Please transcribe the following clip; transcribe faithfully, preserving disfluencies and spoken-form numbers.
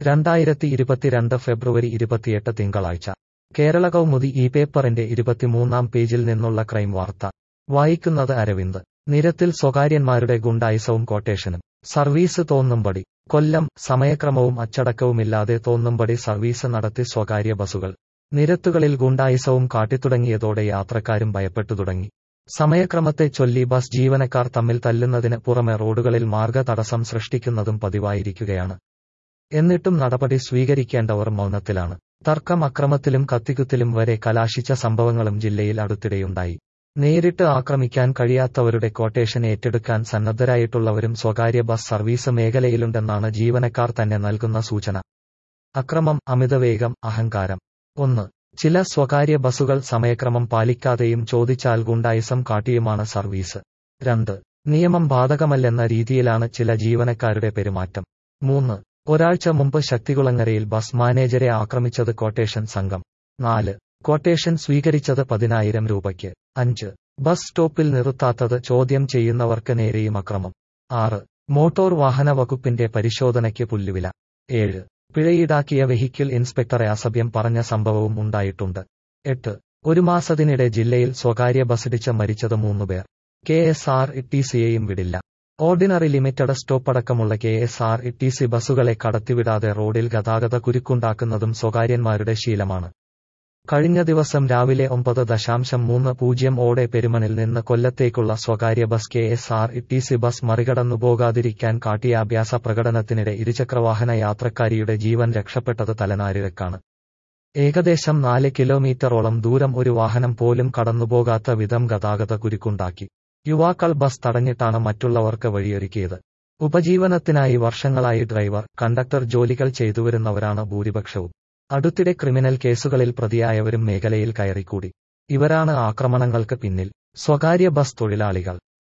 രണ്ടായിരത്തി ഇരുപത്തിരണ്ട് ഫെബ്രുവരി ഇരുപത്തിയെട്ട് തിങ്കളാഴ്ച കേരള കൗമുദി ഈ പേപ്പറിന്റെ ഇരുപത്തിമൂന്നാം പേജിൽ നിന്നുള്ള ക്രൈം വാർത്ത വായിക്കുന്നത് അരവിന്ദ്. നിരത്തിൽ സ്വകാര്യന്മാരുടെ ഗുണ്ടായിസവും ക്വട്ടേഷനും. സർവീസ് തോന്നുംപടി. കൊല്ലം. സമയക്രമവും അച്ചടക്കവുമില്ലാതെ തോന്നുംപടി സർവീസ് നടത്തി സ്വകാര്യ ബസുകൾ. നിരത്തുകളിൽ ഗുണ്ടായിസവും കാട്ടിത്തുടങ്ങിയതോടെ യാത്രക്കാരും ഭയപ്പെട്ടു തുടങ്ങി. സമയക്രമത്തെ ചൊല്ലി ബസ് ജീവനക്കാർ തമ്മിൽ തല്ലുന്നതിന് പുറമെ റോഡുകളിൽ മാർഗതടസ്സം സൃഷ്ടിക്കുന്നതും പതിവായിരിക്കുകയാണ്. എന്നിട്ടും നടപടി സ്വീകരിക്കേണ്ടവർ മൗനത്തിലാണ്. തർക്കം അക്രമത്തിലും കത്തിക്കുത്തിലും വരെ കലാശിച്ച സംഭവങ്ങളും ജില്ലയിൽ അടുത്തിടെയുണ്ടായി. നേരിട്ട് ആക്രമിക്കാൻ കഴിയാത്തവരുടെ ക്വട്ടേഷൻ ഏറ്റെടുക്കാൻ സന്നദ്ധരായിട്ടുള്ളവരും സ്വകാര്യ ബസ് സർവീസ് മേഖലയിലുണ്ടെന്നാണ് ജീവനക്കാർ തന്നെ നൽകുന്ന സൂചന. അക്രമം, അമിതവേഗം, അഹങ്കാരം. ഒന്ന്. ചില സ്വകാര്യ ബസുകൾ സമയക്രമം പാലിക്കാതെയും ചോദിച്ചാൽ ഗുണ്ടായിസം കാട്ടിയുമാണ് സർവീസ്. രണ്ട്. നിയമം ബാധകമല്ലെന്ന രീതിയിലാണ് ചില ജീവനക്കാരുടെ പെരുമാറ്റം. മൂന്ന്. ഒരാഴ്ച മുമ്പ് ശക്തികുളങ്ങരയിൽ ബസ് മാനേജരെ ആക്രമിച്ചത് ക്വട്ടേഷൻ സംഘം. നാല്. ക്വട്ടേഷൻ സ്വീകരിച്ചത് പതിനായിരം രൂപയ്ക്ക്. അഞ്ച്. ബസ് സ്റ്റോപ്പിൽ നിർത്താത്തത് ചോദ്യം ചെയ്യുന്നവർക്ക് നേരെയും അക്രമം. ആറ്. മോട്ടോർ വാഹന വകുപ്പിന്റെ പരിശോധനയ്ക്ക് പുല്ലുവില. ഏഴ്. പിഴയീടാക്കിയ വെഹിക്കിൾ ഇൻസ്പെക്ടറെ അസഭ്യം പറഞ്ഞ സംഭവവും ഉണ്ടായിട്ടുണ്ട്. എട്ട്. ഒരു മാസത്തിനിടെ ജില്ലയിൽ സ്വകാര്യ ബസിടിച്ച് മരിച്ചത് മൂന്നുപേർ. കെ എസ് ആർ ടി സിയെയും വിടില്ല. ഓർഡിനറി ലിമിറ്റഡ് സ്റ്റോപ്പടക്കമുള്ള K S R T C ബസുകളെ കടത്തിവിടാതെ റോഡിൽ ഗതാഗത കുരുക്കുണ്ടാക്കുന്നതും സ്വകാര്യന്മാരുടെ ശീലമാണ്. കഴിഞ്ഞ ദിവസം രാവിലെ ഒമ്പത് ദശാംശം മൂന്ന് പൂജ്യം ഓടെ പെരുമണിൽ നിന്ന് കൊല്ലത്തേക്കുള്ള സ്വകാര്യ bus K S R T C bus മറികടന്നു പോകാതിരിക്കാൻ കാട്ടിയ അഭ്യാസ പ്രകടനത്തിനിടെ ഇരുചക്രവാഹന യാത്രക്കാരിയുടെ ജീവൻ രക്ഷപ്പെട്ടത് തലനാരിഴക്കാണ്. ഏകദേശം നാല് കിലോമീറ്ററോളം ദൂരം ഒരു വാഹനം പോലും കടന്നുപോകാത്ത വിധം ഗതാഗത കുരുക്കുണ്ടാക്കി. യുവാക്കൾ ബസ് തടഞ്ഞിട്ടാണ് മറ്റുള്ളവർക്ക് വഴിയൊരുക്കിയത്. ഉപജീവനത്തിനായി വർഷങ്ങളായി ഡ്രൈവർ, കണ്ടക്ടർ ജോലികൾ ചെയ്തുവരുന്നവരാണ് ഭൂരിപക്ഷവും. അടുത്തിടെ ക്രിമിനൽ കേസുകളിൽ പ്രതിയായവരും മേഖലയിൽ കയറിക്കൂടി. ഇവരാണ് ആക്രമണങ്ങൾക്ക് പിന്നിൽ. സ്വകാര്യ ബസ് തൊഴിലാളികൾ.